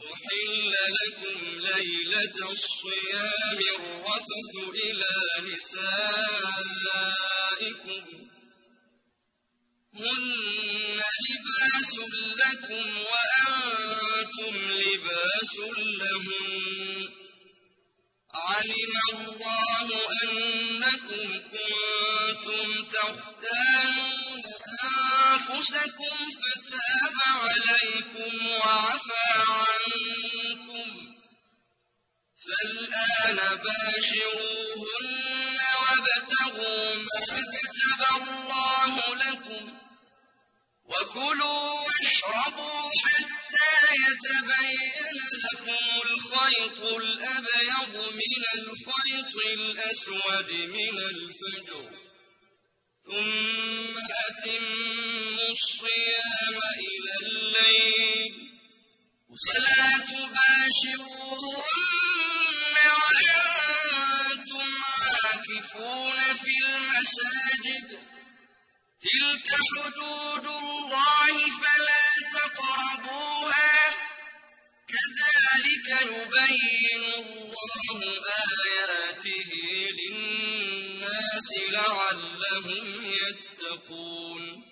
أحل لكم ليلة الصيام الرفث إلى نسائكم هن لباس لكم وأنتم لباس لهم علم الله أنكم كنتم تختانون أنفسكم فتاب عليكم وعفى عنكم فالآن باشروهن وابتغوا ما كتب الله لكم وكلوا واشربوا حتى يتبين لكم الخيط الأبيض من الخيط الأسود من الفجر ثم أتموا الصيام إلى الليل ولا تباشروهن وأنتم عاكفون في المساجد تلك حدود الله فلا تقربوها كذلك يبين الله آياته للناس لعلهم يتقون